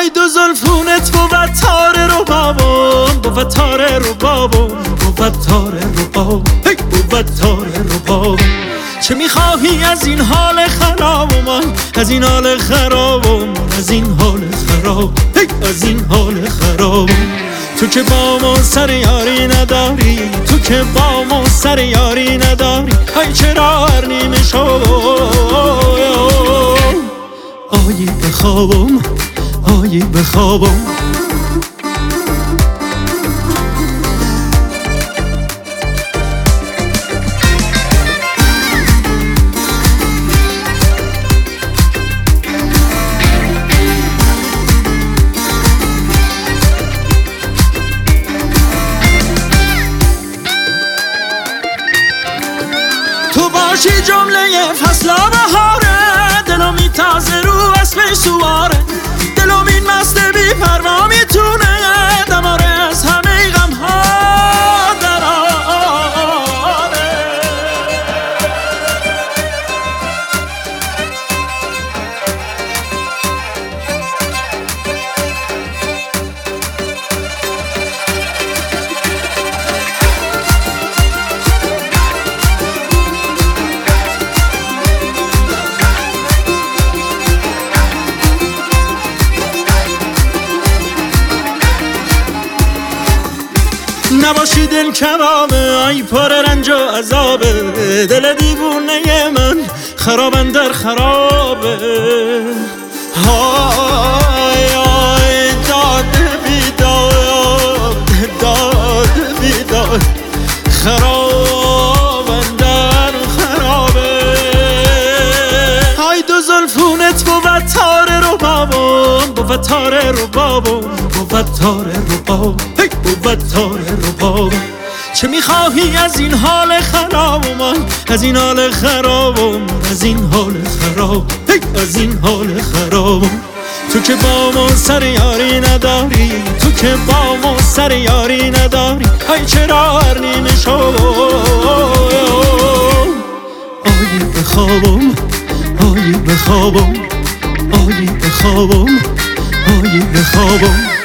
های دو زلفونت بود تار رو بابم، بود تار رو بابم، بود تار رو بابم، بود تار رو بابم. چه میخواهی از این حال خراب من، از این حال خرابم، از این حال خراب، از این حال خرابم. تو که با ما سر یاری نداری، تو که با ما سر یاری نداری، های چرا هر نیمه شو آیی بخوابم، آیی بخوابم. تو باشی جمله فصل بهاره، دلم این تازه رو اسب سواره، دلم این مست بی پروا میتونه دماره از همه غم ها دراره. نباشی دل کبابه، ای پر رنج و عذابه، دل دیوونه من خرابن در خرابه. های های داد بیداد، داد بیداد، خرابن در خرابه. های دو زلفونت بود تار رو بابم، بود تار رو بابم، بود تار رو بابم، بود تار رو بابم. چه میخواهی از این حال خراب من، از این حال خرابم، از این حال خراب، از این حال خرابم. تو که با ما سر یاری نداری، تو که با ما سر یاری نداری، های چرا هر نیمه شو آیی بخوابم، آیی بخوابم، آیی بخوابم، آیی بخوابم.